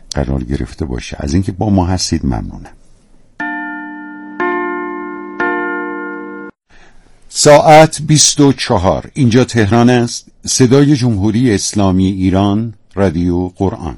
قرار گرفته باشه. از اینکه با ما هستید ممنونم. ساعت 24 اینجا تهران است. صدای جمهوری اسلامی ایران، رادیو قرآن.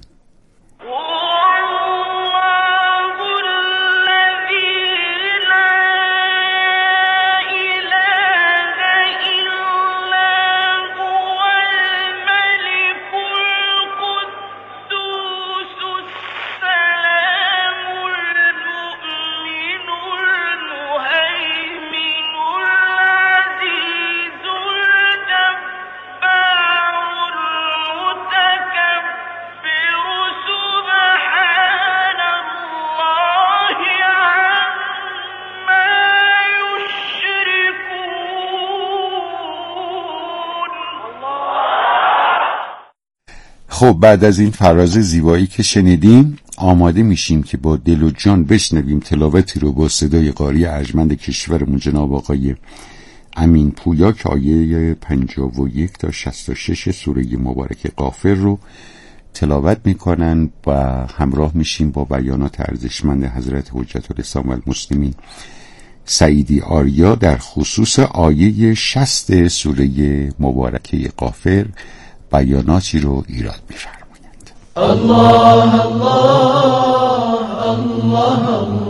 خب بعد از این فراز زیبایی که شنیدیم آماده میشیم که با دل و جان بشنویم تلاوتی رو با صدای قاری ارجمند کشورمون جناب آقای امین پویا که آیه 51 تا 66 سوره مبارکه غافر رو تلاوت میکنن و همراه میشیم با بیانات ارزشمند حضرت حجت الاسلام و المسلمین سعیدی آریا در خصوص آیه 60 سوره مبارکه غافر بیاناتی رو ایراد می‌فرمایند. الله الله الله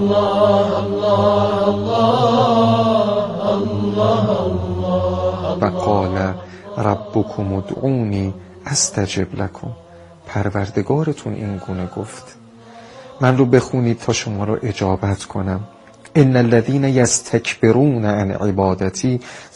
الله الله الله. و قال ربکم ادعونی استجب لکم. پروردگارتون این گونه گفت من رو بخونید تا شما رو اجابت کنم. ان الذين يستكبرون عن عبادتی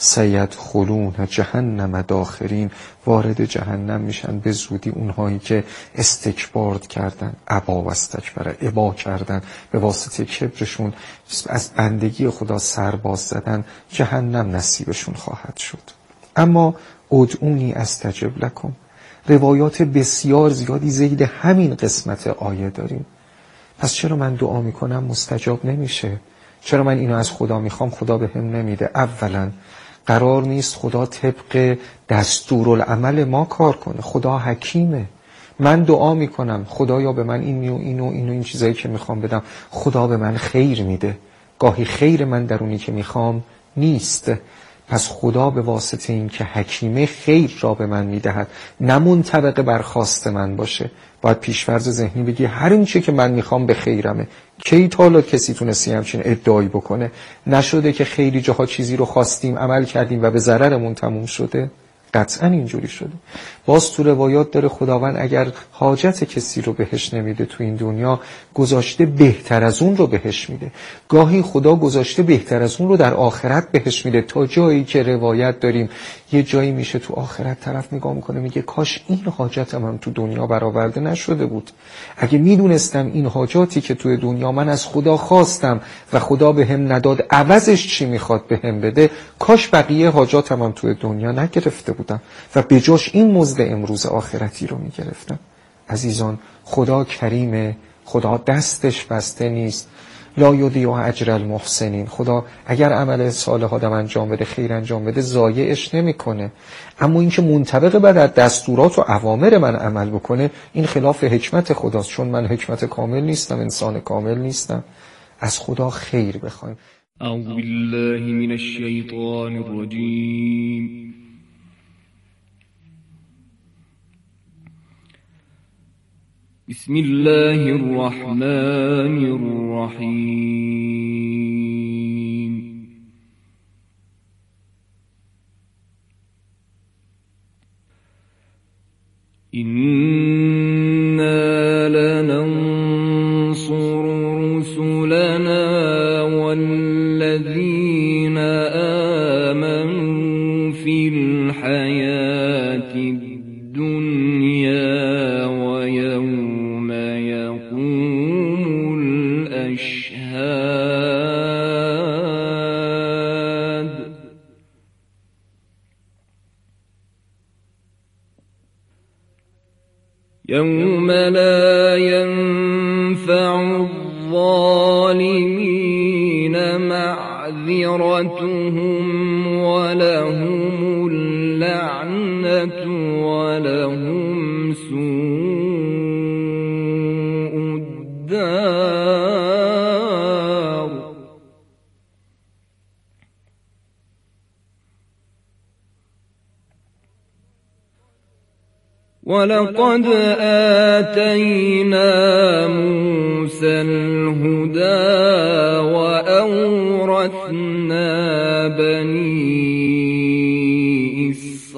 سيدخلون جهنم داخرین. وارد جهنم میشن به زودی اونهایی که استکبار کردن، ابا و استکبر، ابا کردن، به واسطه کبرشون از بندگی خدا سر باز زدن، جهنم نصیبشون خواهد شد. اما ادعونی استجب لکم، روایات بسیار زیادی زید همین قسمت آیه داریم. پس چرا من دعا میکنم مستجاب نمیشه؟ چرا من اینو از خدا میخوام خدا به هم نمیده؟ اولا قرار نیست خدا طبق دستورالعمل ما کار کنه. خدا حکیمه. من دعا میکنم خدایا به من این چیزایی که میخوام بدم، خدا به من خیر میده. گاهی خیر من در اونی که میخوام نیست. پس خدا به واسطه این که حکیمه خیر را به من میدهد، نه منطبق بر خواست من باشه. باید پیشفرض ذهنی بگی هر این چی که من میخوام به خیرمه. کی تا حالا کسی تونستی همچین ادعایی بکنه؟ نشده که خیلی جاها چیزی رو خواستیم عمل کردیم و به ضررمون تموم شده؟ قطعا اینجوری شده. باز تو روایات داره خداوند اگر حاجت کسی رو بهش نمیده تو این دنیا، گذاشته بهتر از اون رو بهش میده. گاهی خدا گذاشته بهتر از اون رو در آخرت بهش میده، تا جایی که روایت داریم یه جایی میشه تو آخرت طرف نگاه میکنه میگه کاش این حاجتم هم تو دنیا برآورده نشده بود. اگه میدونستم این حاجاتی که توی دنیا من از خدا خواستم و خدا بهم نداد، عوضش چی میخواد بهم بده، کاش بقیه حاجاتم هم توی دنیا نگرفته بودم و به جاش این مزد امروز آخرتی رو میگرفتم. عزیزان خدا کریمه، خدا دستش بسته نیست. لا یضیع اجر المحسنین. خدا اگر عمل صالح آدم انجام بده، خیر انجام بده، ضایعش نمیکنه. اما اینکه منطبق بر دستورات و اوامر من عمل بکنه، این خلاف حکمت خداست. چون من حکمت کامل نیستم، انسان کامل نیستم. از خدا خیر بخوایم. اعوذ بالله من الشیطان الرجیم. بسم الله الرحمن الرحیم. إنا لننصر رسلنا والذين آمنوا في الحياة الدنيا ويوم يقوم الأشهاد. يوم لا ينفع الظالمين معذرتهم ولهم اللعنة ولهم سوء ولقد آتينا موسى الهدى وأورثنا بني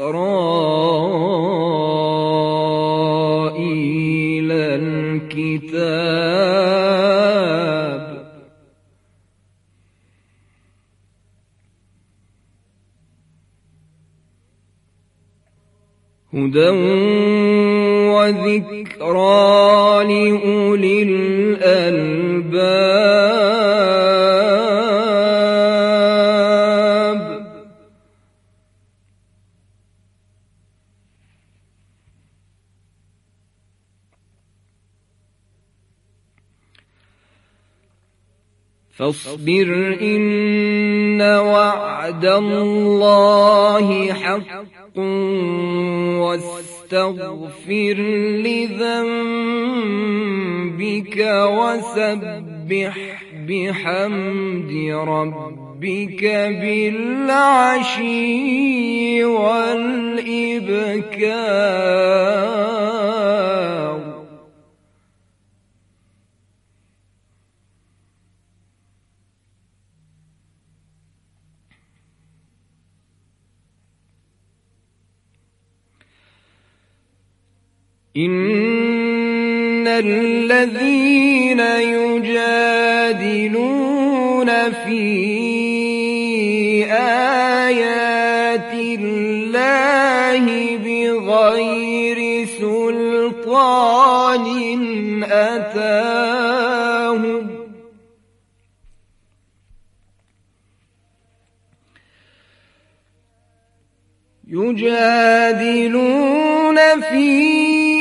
إسرائيل الكتاب هدى وذكرى لأولي الألباب فاصبر إن وعد الله حق واستغفر لذنبك وسبح بحمد ربك بالعشي والإبكار إن الذين يجادلون في آيات الله بغير سلطان أتاهم يجادلون في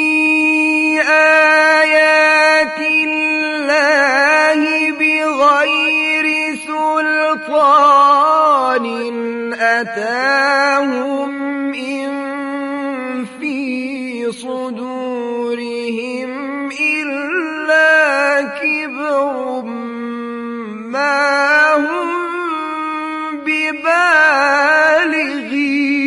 آيات الله بغير سلطان أتاهم إن في صدورهم إلا كبر ما هم ببالغين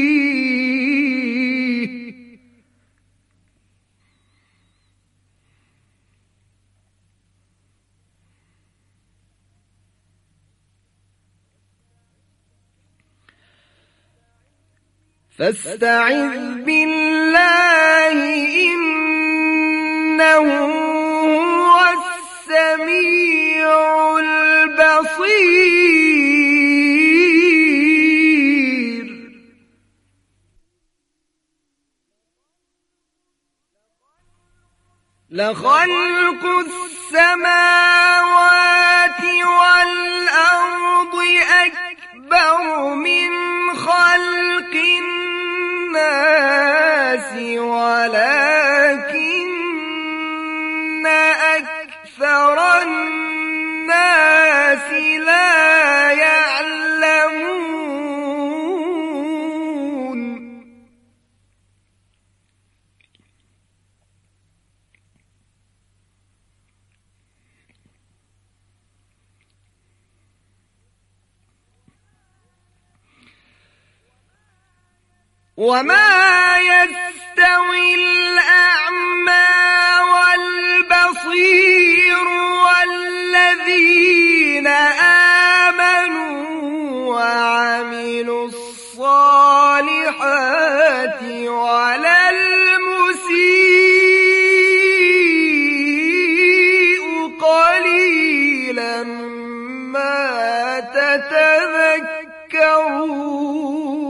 فاستعذ بالله إنه هو السميع البصير لخلق السماوات والأرض أكبر من خلق الناس ولكن أكثر الناس لا يعلمون وما يستوي الأعمى والبصير والذين آمنوا وعملوا الصالحات ولا المسيء قليلا ما تتذكرون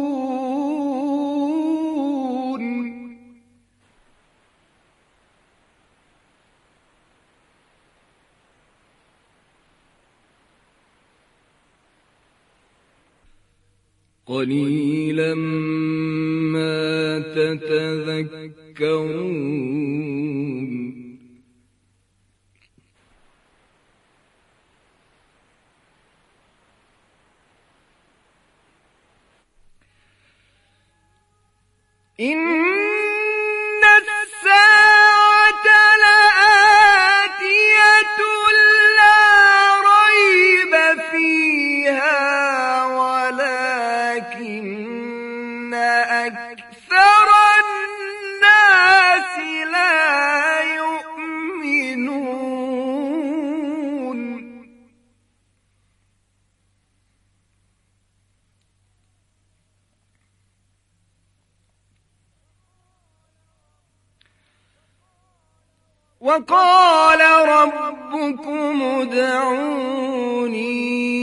قليلا ما تتذكرون إن الساعة لآتية لا ريب فيها ولكن أكثر الناس وقال ربكم ادعوني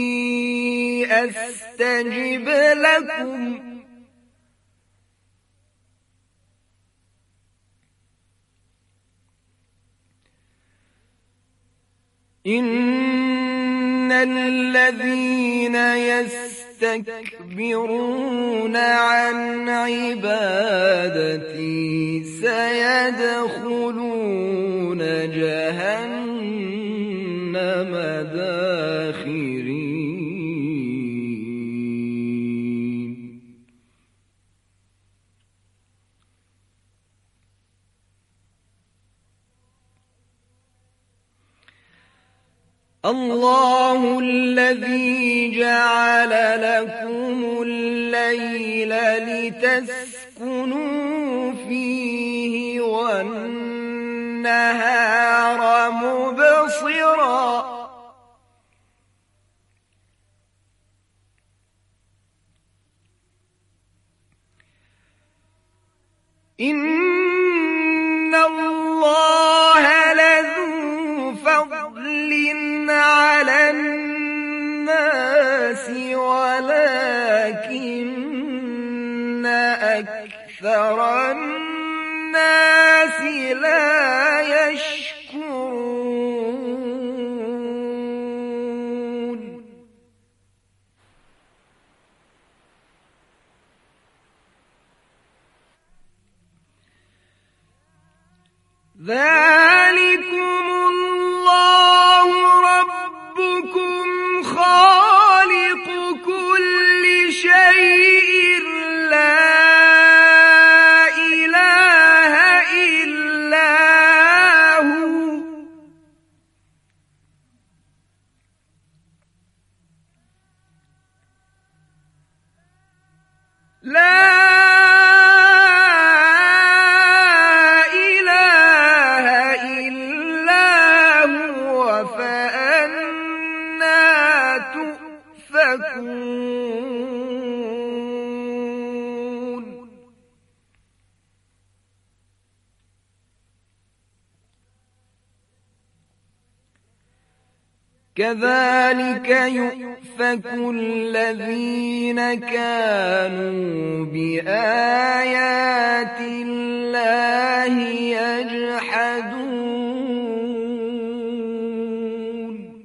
أستجب لكم إن الذين يستكبرون عن عبادتي سيدخلون جهنم داخرين الله الذي جعل لكم الليل لتسكنوا فيه والنهار مبصرا إن الله لذو فضل على الناس ولكن أكثر الناس لا يشكرون ذلكم الله ربكم خالق كل شيء لا إله إلا هو كذلك يؤفك الذين كانوا بآيات الله يجحدون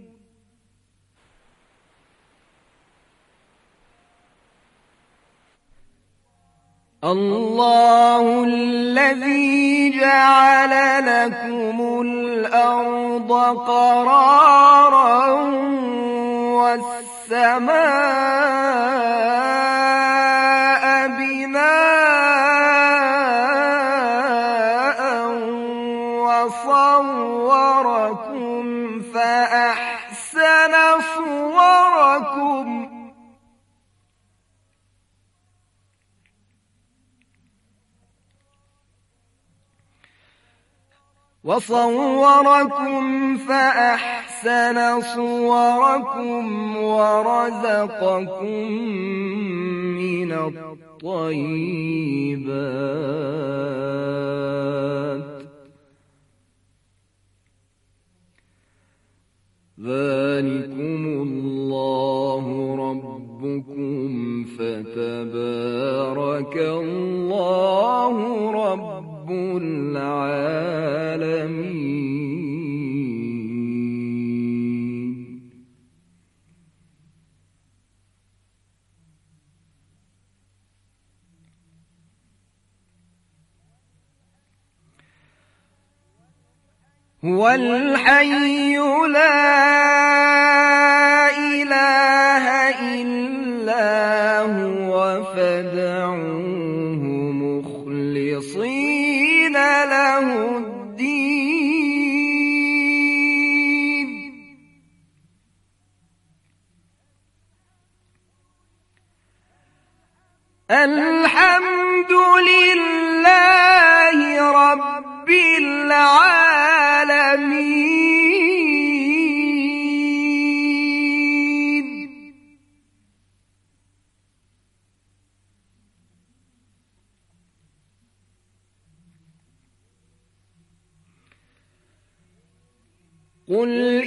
الله الذي جعل لكم الأرض قرارا والسماء بناء وصوركم فأحسن صوركم ورزقكم من الطيبات ذلكم الله ربكم فتبارك الله رب العالمين هو الحي لا إله إلا هو فادعوه مخلصين له الدين الحمد لله رب العالمين قل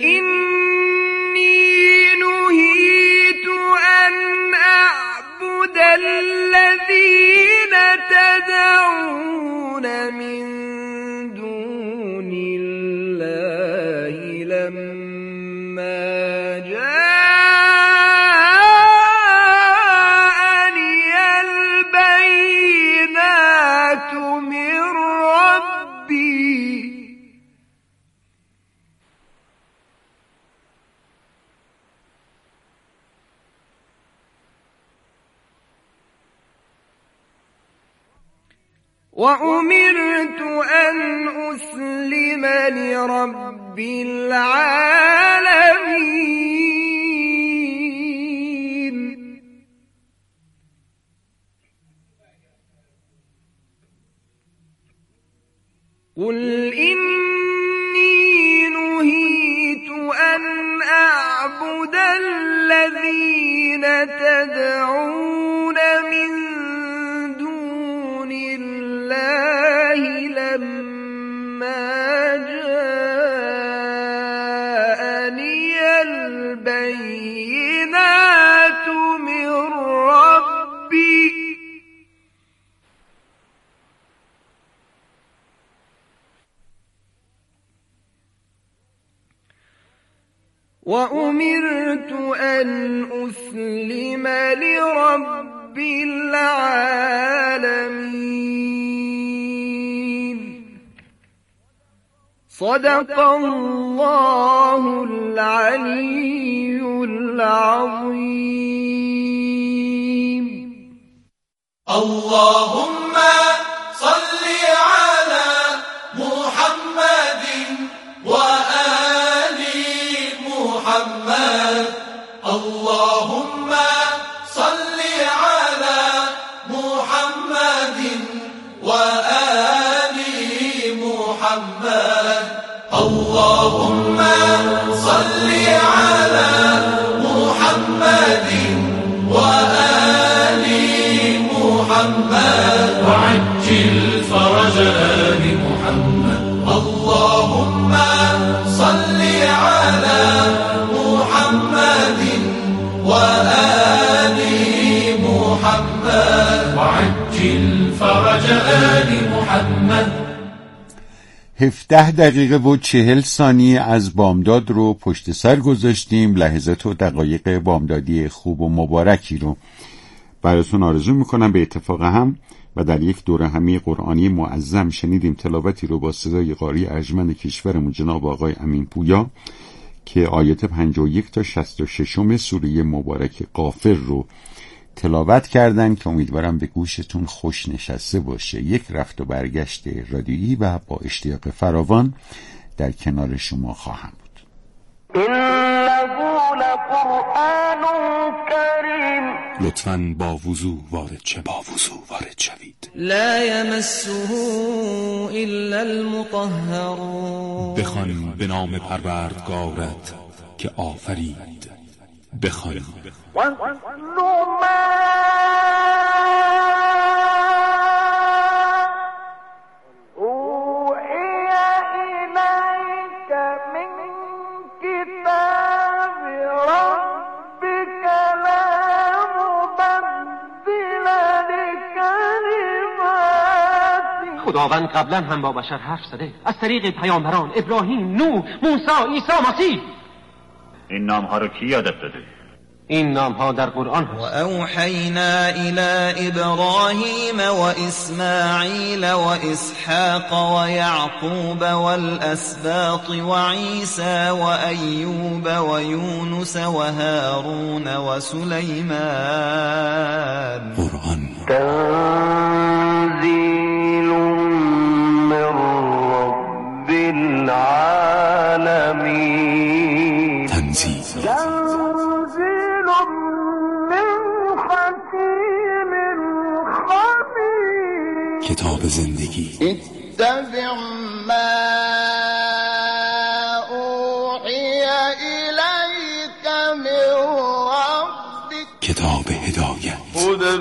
إني نهيت أن أعبد الذين تدعون من دون الله لما جاءني البينات من ربي وأمرت أن أسلم لرب العالمين قل إني نهيت أن أعبد الذين تدعون من دون الله لما جاءني البينات من ربي وأمرت أن أسلم لرب العالمين صدق الله العلي العظيم. اللهم صل على محمد وآل محمد. اللهم صل على محمد وآل محمد. اللهم صل على محمد وآل محمد وعجل فرج آل محمد. اللهم صل على محمد وآل محمد وعجل فرج آل محمد. 17 دقیقه و 40 ثانیه از بامداد رو پشت سر گذاشتیم. لحظات و دقایق بامدادی خوب و مبارکی رو براتون آرزو میکنم. به اتفاق هم و در یک دوره همی قرآنی معظم شنیدیم تلاوتی رو با صدای قاری ارجمند کشورمون جناب آقای امین پویا که آیت 51 تا 66 سوره مبارک غافر رو تلاوت کردن که امیدوارم به گوشتون خوش نشسته باشه. یک رفت و برگشت رادیویی و با اشتیاق فراوان در کنار شما خواهم بود. لطفاً با وضو وارد شوید. لا یمسه الا المطهرون. بخوان به نام پروردگارت که آفرید. بخوان خداوند قبلا هم با بشر حرف زده از طریق پیامبران ابراهیم، نوح، موسی، عیسی مسیح. این نامها رو کی یادت داده؟ این نامها در قرآن هست. و اوحینا الی ابراهیم و اسماعیل و اسحاق و یعقوب والاسباط و عیسی و ایوب و یونس و هارون و سلیمان. قرآن تنزیل من رب العالمین. تنزیل کتاب زندگی. اتبع ما اوحی الیک من ربک. کتاب هدایت. هدی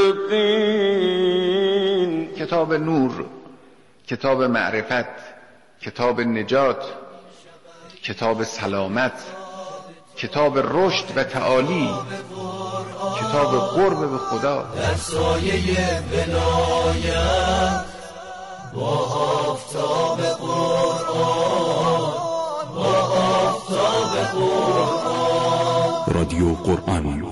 للمتقین. کتاب نور، کتاب معرفت، کتاب نجات، کتاب سلامت، کتاب رشد و تعالی، کتاب قرب به خدا. در سایه ولایت با آفتاب قرآن، با آفتاب قرآن. رادیو قرآن.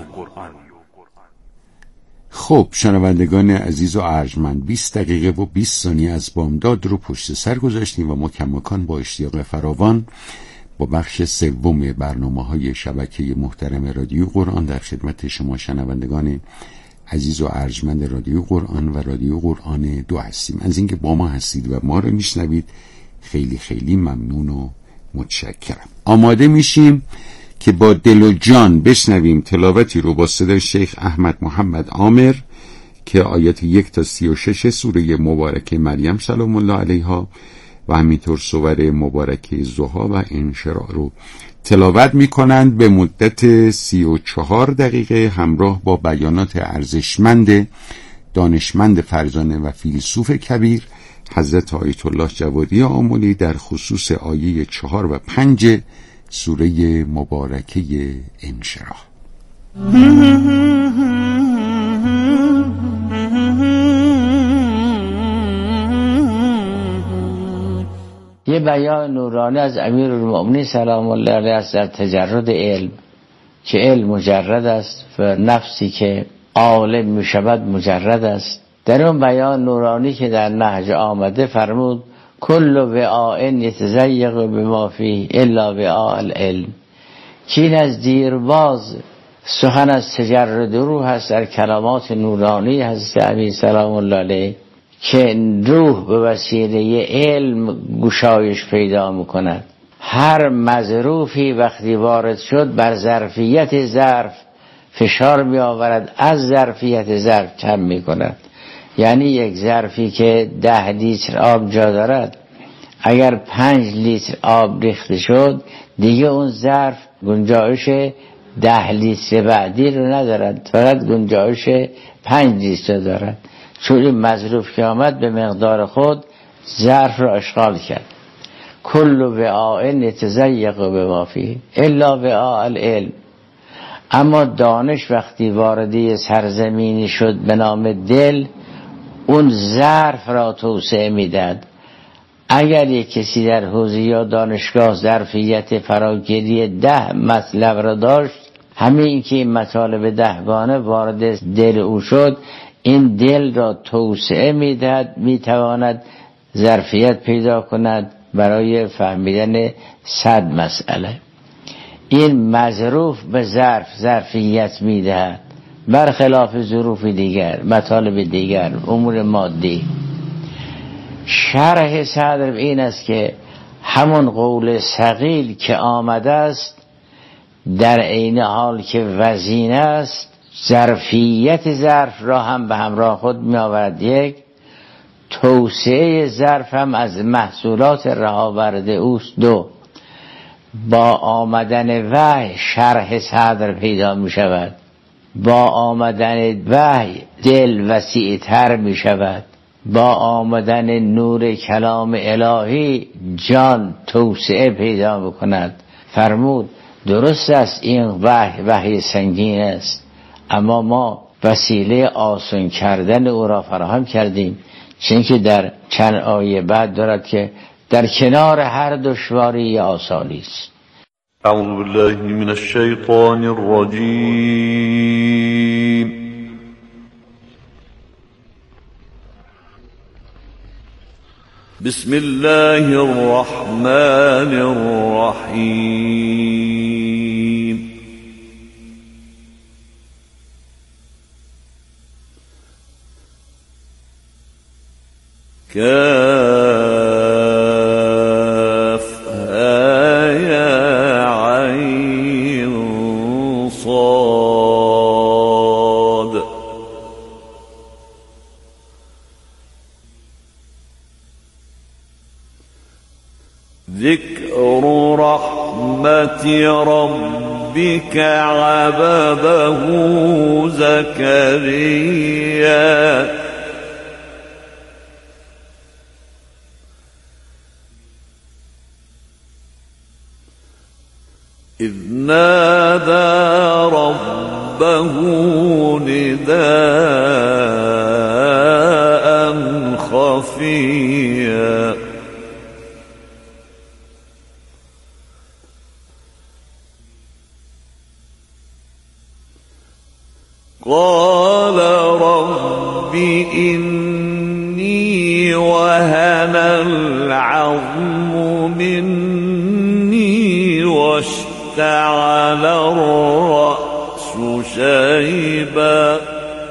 خب شنوندگان عزیز و ارجمند، 20 دقیقه و 20 ثانیه از بامداد رو پشت سر گذاشتیم و ما کماکان با اشتیاق فراوان با بخش سوم برنامه‌های شبکه محترم رادیو قرآن در خدمت شما شنوندگان عزیز و ارجمند رادیو قرآن و رادیو قرآن 2 هستیم. از اینکه با ما هستید و ما رو میشنوید خیلی خیلی ممنون و متشکرم. آماده میشیم که با دل و جان بشنویم تلاوتی رو با صدای شیخ احمد محمد عامر که آیات 1 تا 36 سوره مبارکه مریم سلام الله علیها و همینطور سور مبارکه ضحی و انشراح رو تلاوت میکنند به مدت 34 دقیقه همراه با بیانات ارزشمند دانشمند فرزانه و فیلسوف کبیر حضرت آیت الله جوادی آملی در خصوص آیه 4 و 5 سوره مبارکه انشراح. یه بیان نورانی از امیرالمؤمنین سلام الله علیه است در تجرد علم که علم مجرد است و نفسی که عالم می شود مجرد است. در اون بیان نورانی که در نهج آمده فرمود کل وعاء یتزیق بما فیه الا وعاء العلم، که این از دیرباز سخن از تجرد روح هست در کلمات نورانی حضرت امیر سلام الله علیه که روح به وسیله علم گشایش پیدا میکند. هر مظروفی وقتی وارد شد بر ظرفیت ظرف فشار می آورد، از ظرفیت ظرف کم می کند. یعنی یک ظرفی که 10 لیتر آب جا دارد اگر 5 لیتر آب ریخته شد دیگه اون ظرف گنجایش 10 لیتر بعدی رو ندارد، فقط گنجایش 5 لیتر دارد، چون این مظروف که آمد به مقدار خود ظرف را اشغال کرد. کل وعاء یتزیق بما فیه الا وعاء العلم. اما دانش وقتی وارد سرزمینی شد به نام دل، اون ظرف را توسعه میداد. اگر یک کسی در حوزه یا دانشگاه ظرفیت فراگیری 10 مطلب را داشت، همین که این مطالب 10 وارد دل او شد، این دل را توسعه میدهد، میتواند ظرفیت پیدا کند برای فهمیدن 100 مسئله. این مظروف به ظرفیت میدهد برخلاف ظروف دیگر، مطالب دیگر، امور مادی. شرح صدر این است که همون قول ثقیل که آمده است در عین حال که وزین است، ظرفیت ظرف را هم به همراه خود می آورد. یک، توسعه ظرف هم از محصولات رهاورده اوست. 2، با آمدن وحی شرح صدر پیدا می شود، با آمدن وحی دل وسیع تر می شود، با آمدن نور کلام الهی جان توسعه پیدا می کند. فرمود درست است این وحی سنگین است، اما ما وسیله آسان کردن او را فراهم کردیم، چون که در چند آیه بعد دارد که در کنار هر دشواری آسانی است. اعوذ بالله من الشیطان الرجیم. بسم الله الرحمن الرحیم. ذكر رحمة ربك عبده زكريا إذ نادى ربه نداء خفيا قال رب إني وهن العظم مني واشتعل الرأس شيبا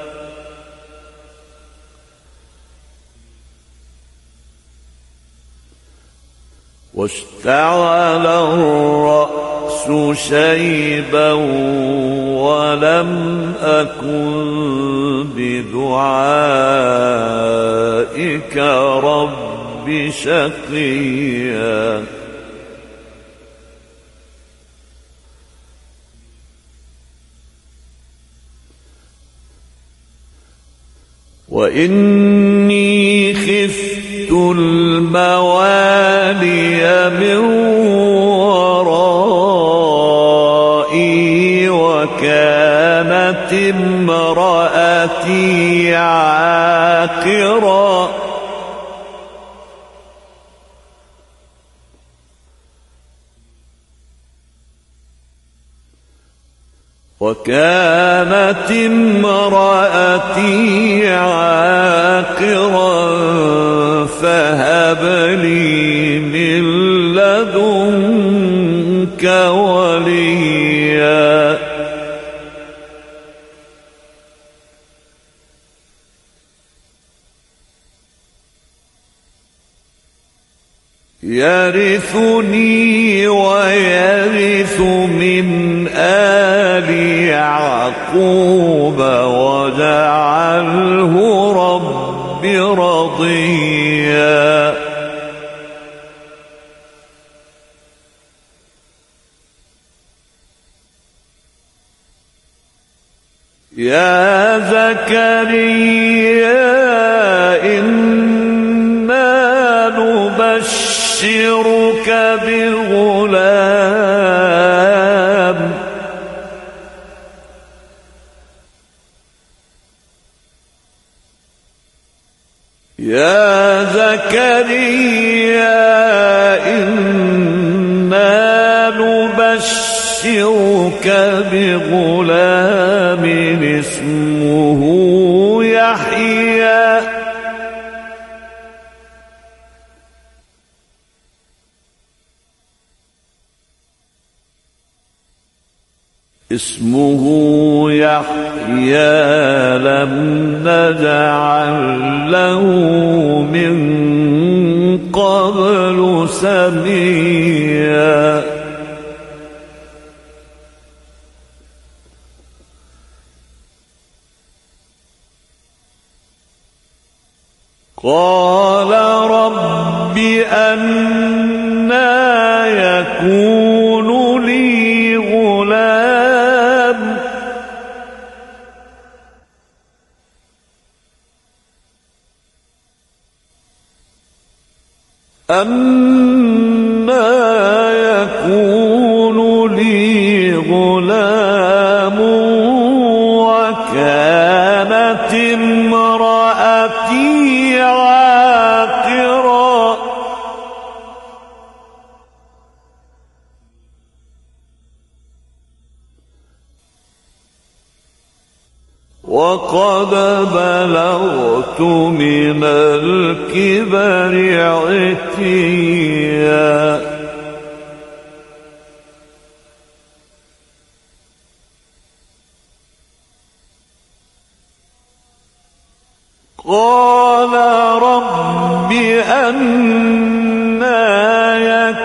ولم أكن بدعائك رب شقيا وإني خفت الموالي من ورائي وكانت امرأتي عاقرا فهب لي من لدنك وليا يرثني ويرث من آل يعقوب واجعله رب رضيا يا زكريا إنا نبشرك بغلام يا زكريا إنا نبشرك بغلام اسمه يحيى لم نجعل له من قبل سميا قال رب أنى يكون لي غلام وكانت امرأتي عاقرا وقد بلغت من الكبر عتيا قال